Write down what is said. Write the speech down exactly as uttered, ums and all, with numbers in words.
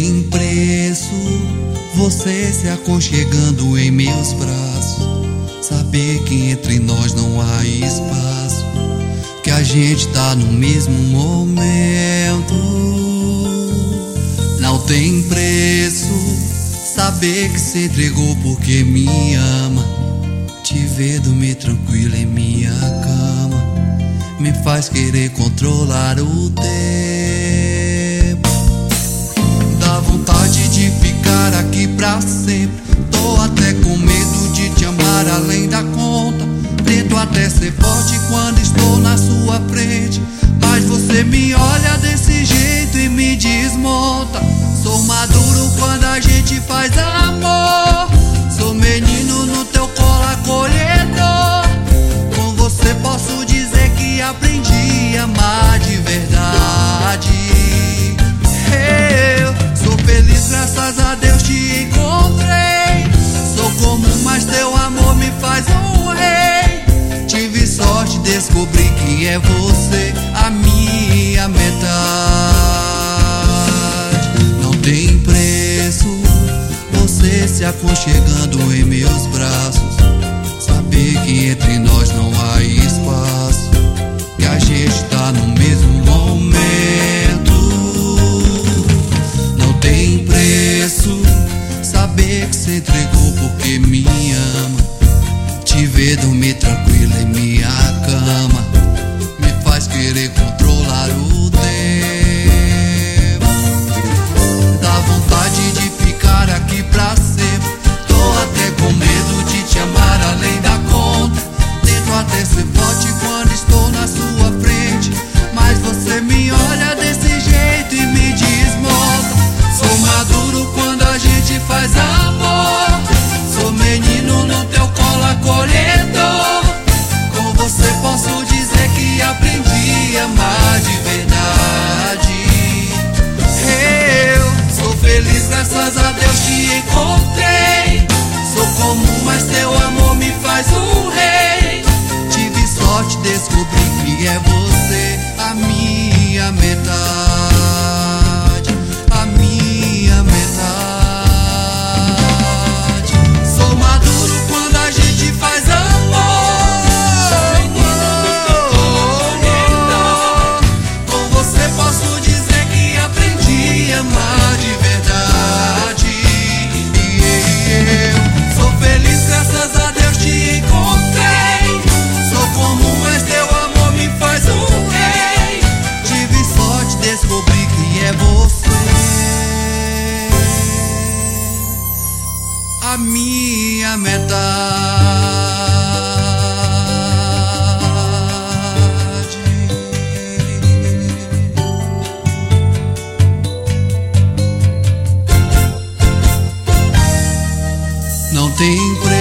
tem preço você se aconchegando em meus braços. Saber que entre nós não há espaço, que a gente tá no mesmo momento. Não tem preço saber que se entregou porque me ama. Te ver dormir tranquilo em minha cama me faz querer controlar o tempo. Dá vontade de ficar aqui pra sempre. Tô até com medo de te amar além da conta. Tento até ser forte quando estou na sua frente, mas você me olha desse jeito e me desmonta. Sou maduro quando a gente faz amor. Sou menino no teu colo acolhedor. Com você posso dizer que aprendi a amar de verdade. Eu sou feliz, graças a Deus te encontrei. Sou comum, mas teu amor me faz um rei. Tive sorte, descobri que é você a minha metade. Não tem preço você se aconchegando em meus braços. Saber que entre nós não há espaço, que a gente tá no mesmo momento. Não tem preço saber que se entregou porque me ama. Te ver dormir tranquilo em minha cama me faz querer controlar o tempo. Dá vontade de ficar aqui pra sempre. Tô até com medo de te amar além da conta. Tento até ser forte quando estou na sua frente, mas você me olha desse jeito e me desmonta. Sou maduro quando a gente faz amor. Sou menino no teu colo acolhedor. Com você posso dizer que aprendi a amar de verdade. Eu sou feliz, graças a Deus te encontrei. Sou comum, mas teu amor me faz um rei. Tive sorte, descobri que é você a minha metade, a minha metade. Sou maduro quando a gente faz amor. Com você posso dizer que aprendi a amar de verdade. Eu sou feliz, graças a Deus te encontrei. Sou comum, mas teu amor me faz um rei. Tive sorte, descobri que é você a minha metade. Não tem preço